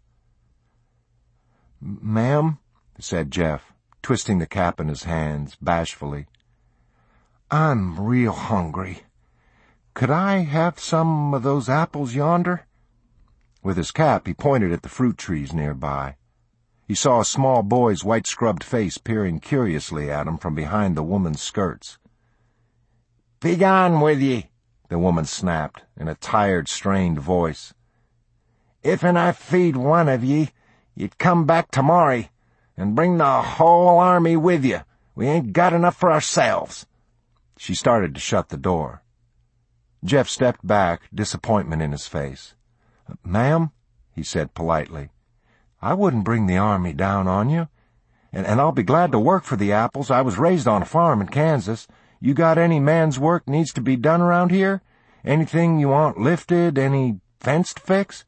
"Ma'am," said Jeff, twisting the cap in his hands bashfully, "I'm real hungry. Could I have some of those apples yonder?" With his cap, he pointed at the fruit trees nearby. He saw a small boy's white-scrubbed face peering curiously at him from behind the woman's skirts. "Begone with ye," the woman snapped, in a tired, strained voice. "If'n I feed one of ye, you'd come back tomorry, and bring the whole army with you. We ain't got enough for ourselves." She started to shut the door. Jeff stepped back, disappointment in his face. "Ma'am," he said politely, "I wouldn't bring the army down on you. And I'll be glad to work for the apples. I was raised on a farm in Kansas. You got any man's work needs to be done around here? Anything you want lifted, any fence to fix?"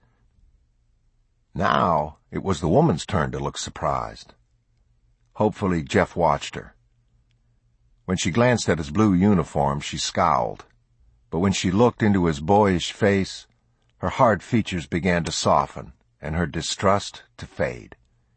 Now it was the woman's turn to look surprised. Hopefully Jeff watched her. When she glanced at his blue uniform, she scowled. But when she looked into his boyish face, her hard features began to soften, and her distrust to fade.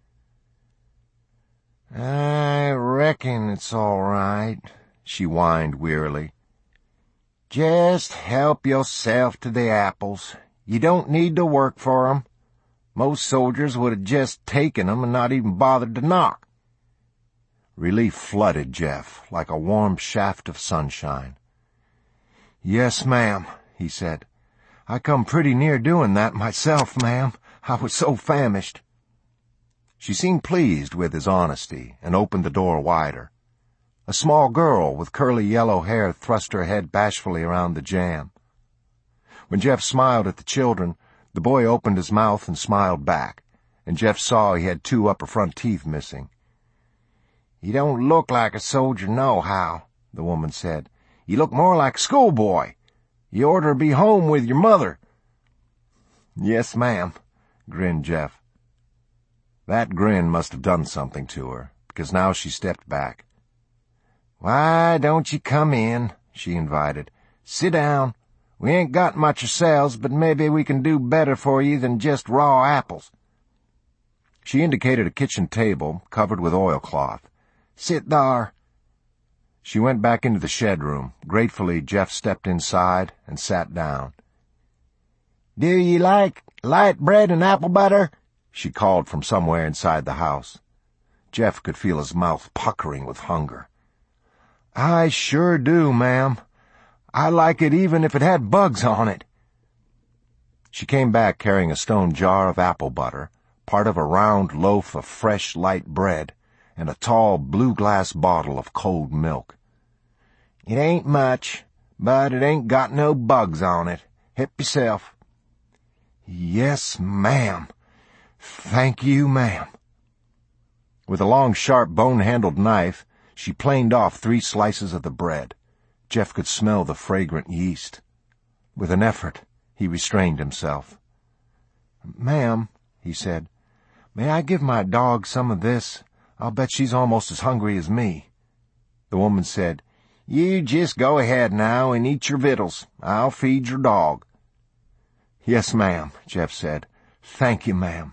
"I reckon it's all right," she whined wearily. "Just help yourself to the apples. You don't need to work for 'em. Most soldiers would have just taken 'em and not even bothered to knock." Relief flooded Jeff like a warm shaft of sunshine. "Yes, ma'am," he said. "I come pretty near doing that myself, ma'am. I was so famished." She seemed pleased with his honesty and opened the door wider. A small girl with curly yellow hair thrust her head bashfully around the jamb. When Jeff smiled at the children, the boy opened his mouth and smiled back, and Jeff saw he had 2 upper front teeth missing. "You don't look like a soldier nohow," the woman said. "You look more like a schoolboy. You orter be home with your mother." "Yes, ma'am," grinned Jeff. That grin must have done something to her, because now she stepped back. "Why don't you come in?" she invited. "Sit down. We ain't got much ourselves, but maybe we can do better for you than just raw apples." She indicated a kitchen table covered with oilcloth. "Sit thar." She went back into the shed room. Gratefully, Jeff stepped inside and sat down. "Do ye like light bread and apple butter?" she called from somewhere inside the house. Jeff could feel his mouth puckering with hunger. "I sure do, ma'am. I like it even if it had bugs on it." She came back carrying a stone jar of apple butter, part of a round loaf of fresh, light bread, and a tall blue-glass bottle of cold milk. "It ain't much, but it ain't got no bugs on it. Help yourself." "Yes, ma'am. Thank you, ma'am. With a long, sharp, bone-handled knife, she planed off 3 slices of the bread. Jeff could smell the fragrant yeast. With an effort, he restrained himself. Ma'am, he said, may I give my dog some of this? I'll bet she's almost as hungry as me. The woman said, You just go ahead now and eat your victuals. I'll feed your dog. Yes, ma'am, Jeff said. Thank you, ma'am.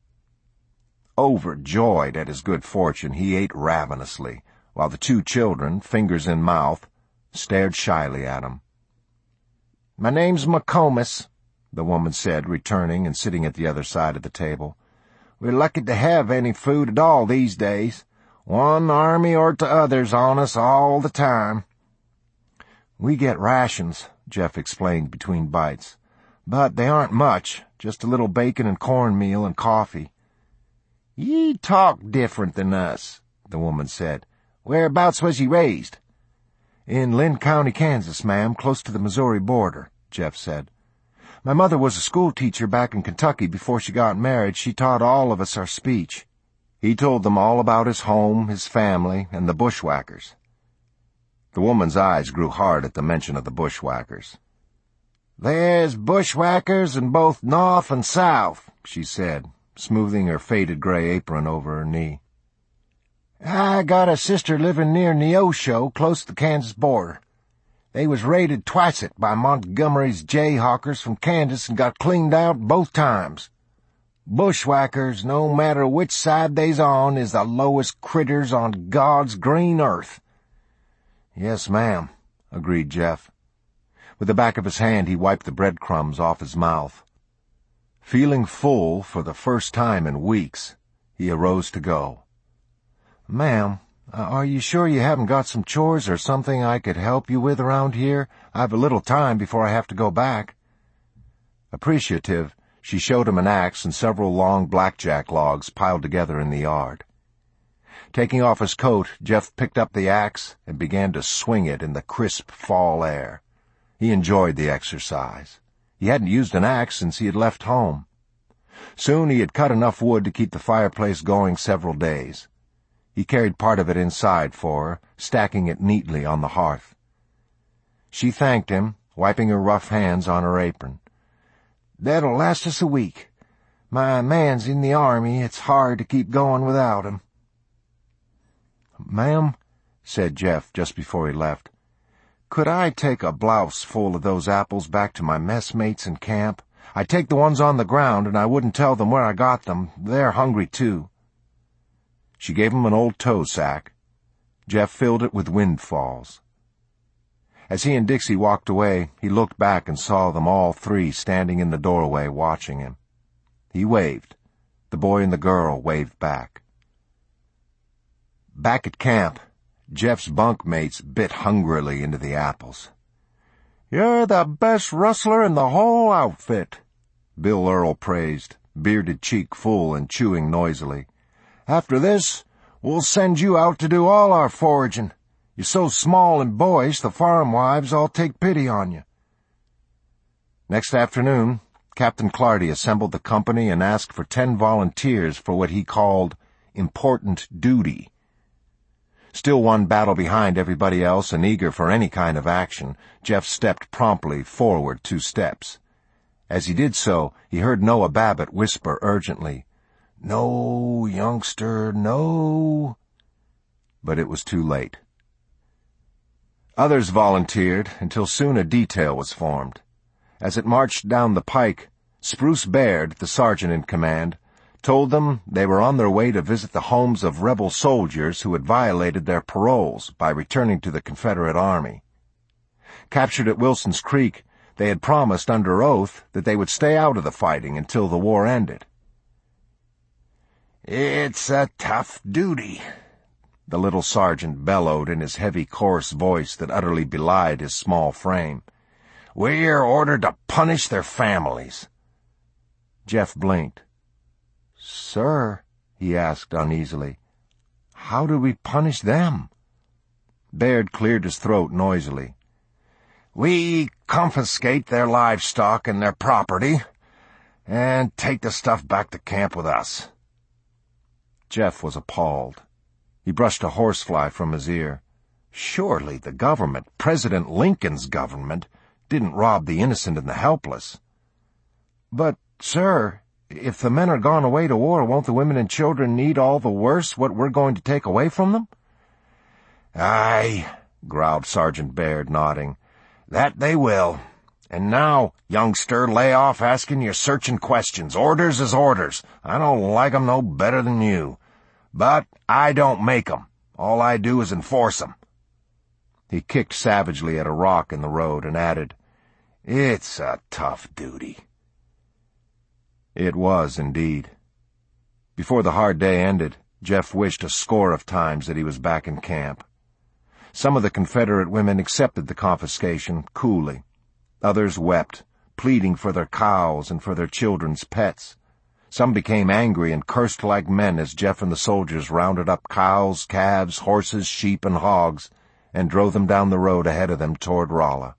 Overjoyed at his good fortune, he ate ravenously, while the 2 children, fingers in mouth, stared shyly at him. My name's McComas, the woman said, returning and sitting at the other side of the table. We're lucky to have any food at all these days. One army or t'other's on us all the time. We get rations, Jeff explained between bites. But they aren't much, just a little bacon and cornmeal and coffee. Ye talk different than us, the woman said. Whereabouts was ye raised? In Lynn County, Kansas, ma'am, close to the Missouri border, Jeff said. My mother was a school teacher back in Kentucky before she got married. She taught all of us our speech. He told them all about his home, his family, and the bushwhackers. The woman's eyes grew hard at the mention of the bushwhackers. There's bushwhackers in both north and south, she said, smoothing her faded gray apron over her knee. I got a sister living near Neosho, close to the Kansas border. They was raided twice by Montgomery's jayhawkers from Kansas and got cleaned out both times. Bushwhackers, no matter which side they's on, is the lowest critters on God's green earth. Yes, ma'am, agreed Jeff. With the back of his hand, he wiped the breadcrumbs off his mouth. Feeling full for the first time in weeks, he arose to go. Ma'am, are you sure you haven't got some chores or something I could help you with around here? I've a little time before I have to go back. Appreciative, she showed him an axe and several long blackjack logs piled together in the yard. Taking off his coat, Jeff picked up the axe and began to swing it in the crisp fall air. He enjoyed the exercise. He hadn't used an axe since he had left home. Soon he had cut enough wood to keep the fireplace going several days. He carried part of it inside for her, stacking it neatly on the hearth. She thanked him, wiping her rough hands on her apron. That'll last us a week. My man's in the army. It's hard to keep going without him. Ma'am, said Jeff just before he left, could I take a blouse full of those apples back to my messmates in camp? I'd take the ones on the ground, and I wouldn't tell them where I got them. They're hungry, too. She gave him an old tow sack. Jeff filled it with windfalls. As he and Dixie walked away, he looked back and saw them all 3 standing in the doorway watching him. He waved. The boy and the girl waved back. Back at camp, Jeff's bunkmates bit hungrily into the apples. You're the best rustler in the whole outfit, Bill Earl praised, bearded cheek full and chewing noisily. After this, we'll send you out to do all our foraging. You're so small and boyish, the farm wives all take pity on you. Next afternoon, Captain Clardy assembled the company and asked for 10 volunteers for what he called important duty. Still one battle behind everybody else and eager for any kind of action, Jeff stepped promptly forward 2 steps. As he did so, he heard Noah Babbitt whisper urgently, "No, youngster, no." But it was too late. Others volunteered until soon a detail was formed. As it marched down the pike, Spruce Baird, the sergeant in command, told them they were on their way to visit the homes of rebel soldiers who had violated their paroles by returning to the Confederate Army. Captured at Wilson's Creek, they had promised under oath that they would stay out of the fighting until the war ended. "It's a tough duty," the little sergeant bellowed in his heavy, coarse voice that utterly belied his small frame. "We're ordered to punish their families." Jeff blinked. "Sir," he asked uneasily, "how do we punish them?" Baird cleared his throat noisily. "We confiscate their livestock and their property, and take the stuff back to camp with us." Jeff was appalled. He brushed a horsefly from his ear. Surely the government, President Lincoln's government, didn't rob the innocent and the helpless. "But, sir, if the men are gone away to war, won't the women and children need all the worse what we're going to take away from them?" "Aye," growled Sergeant Baird, nodding. "That they will. And now, youngster, lay off asking your searching questions. Orders is orders. I don't like 'em no better than you. But I don't make 'em. All I do is enforce 'em." He kicked savagely at a rock in the road and added, "It's a tough duty." It was, indeed. Before the hard day ended, Jeff wished a score of times that he was back in camp. Some of the Confederate women accepted the confiscation coolly. Others wept, pleading for their cows and for their children's pets. Some became angry and cursed like men as Jeff and the soldiers rounded up cows, calves, horses, sheep, and hogs and drove them down the road ahead of them toward Rolla.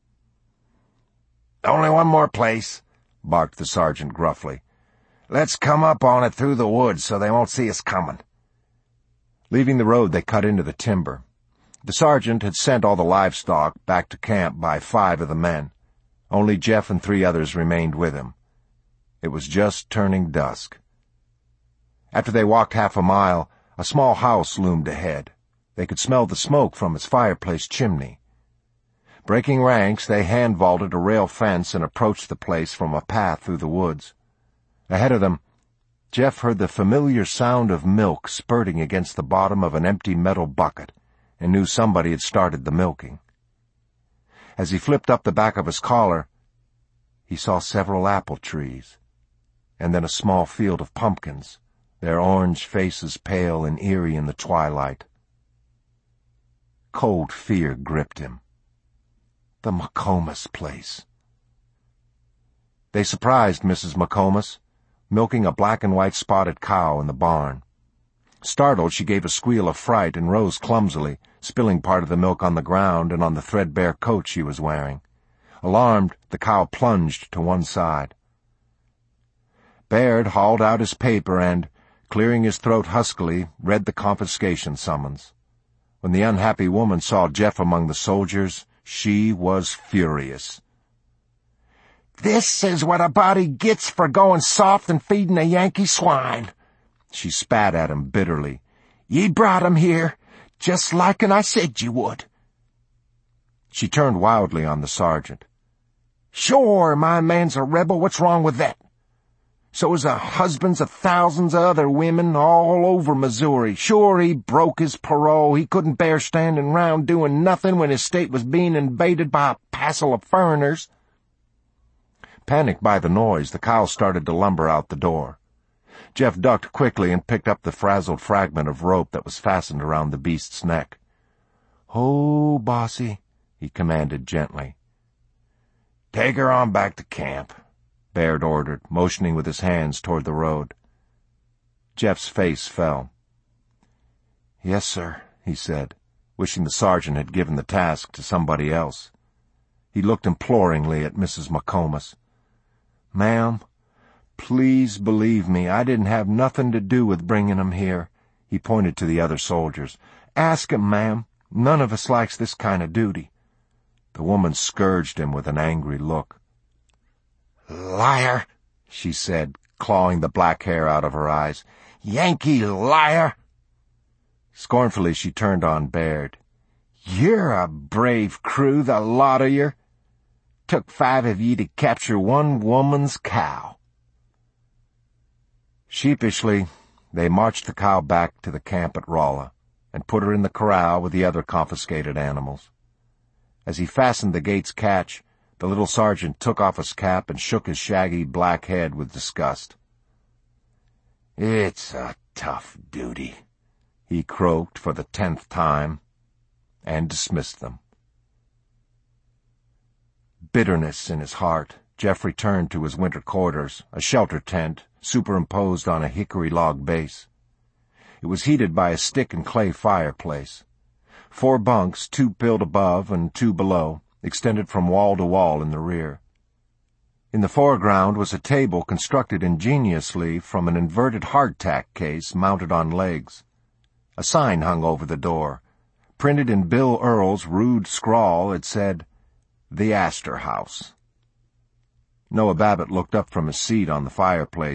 "Only one more place," barked the sergeant gruffly. "Let's come up on it through the woods so they won't see us coming." Leaving the road, they cut into the timber. The sergeant had sent all the livestock back to camp by 5 of the men. Only Jeff and 3 others remained with him. It was just turning dusk. After they walked half a mile, a small house loomed ahead. They could smell the smoke from its fireplace chimney. Breaking ranks, they hand-vaulted a rail fence and approached the place from a path through the woods. Ahead of them, Jeff heard the familiar sound of milk spurting against the bottom of an empty metal bucket and knew somebody had started the milking. As he flipped up the back of his collar, he saw several apple trees, and then a small field of pumpkins, their orange faces pale and eerie in the twilight. Cold fear gripped him. The McComas place. They surprised Mrs. McComas, milking a black and white spotted cow in the barn. Startled, she gave a squeal of fright and rose clumsily, spilling part of the milk on the ground and on the threadbare coat she was wearing. Alarmed, the cow plunged to one side. Baird hauled out his paper and, clearing his throat huskily, read the confiscation summons. When the unhappy woman saw Jeff among the soldiers, she was furious. "This is what a body gets for going soft and feeding a Yankee swine," she spat at him bitterly. "Ye brought him here, just like'n I said you would." She turned wildly on the sergeant. "Sure, my man's a rebel. What's wrong with that? So is the husbands of thousands of other women all over Missouri. Sure, he broke his parole. He couldn't bear standing round doing nothing when his state was being invaded by a passel of foreigners." Panicked by the noise, the cow started to lumber out the door. Jeff ducked quickly and picked up the frazzled fragment of rope that was fastened around the beast's neck. "Ho, bossy," he commanded gently. "Take her on back to camp," Baird ordered, motioning with his hands toward the road. Jeff's face fell. "Yes, sir," he said, wishing the sergeant had given the task to somebody else. He looked imploringly at Mrs. McComas. "Ma'am, please believe me, I didn't have nothing to do with bringing him here." He pointed to the other soldiers. "Ask him, ma'am. None of us likes this kind of duty." The woman scourged him with an angry look. "Liar," she said, clawing the black hair out of her eyes. "Yankee liar." Scornfully she turned on Baird. "You're a brave crew, the lot of yer. Took 5 of ye to capture one woman's cow." Sheepishly, they marched the cow back to the camp at Rolla and put her in the corral with the other confiscated animals. As he fastened the gate's catch, the little sergeant took off his cap and shook his shaggy black head with disgust. "It's a tough duty," he croaked for the 10th time, and dismissed them. Bitterness in his heart, Jeff returned to his winter quarters, a shelter tent superimposed on a hickory log base. It was heated by a stick and clay fireplace. 4 bunks, 2 built above and 2 below, extended from wall to wall in the rear. In the foreground was a table constructed ingeniously from an inverted hardtack case mounted on legs. A sign hung over the door. Printed in Bill Earle's rude scrawl, it said, "The Astor House." Noah Babbitt looked up from his seat on the fireplace.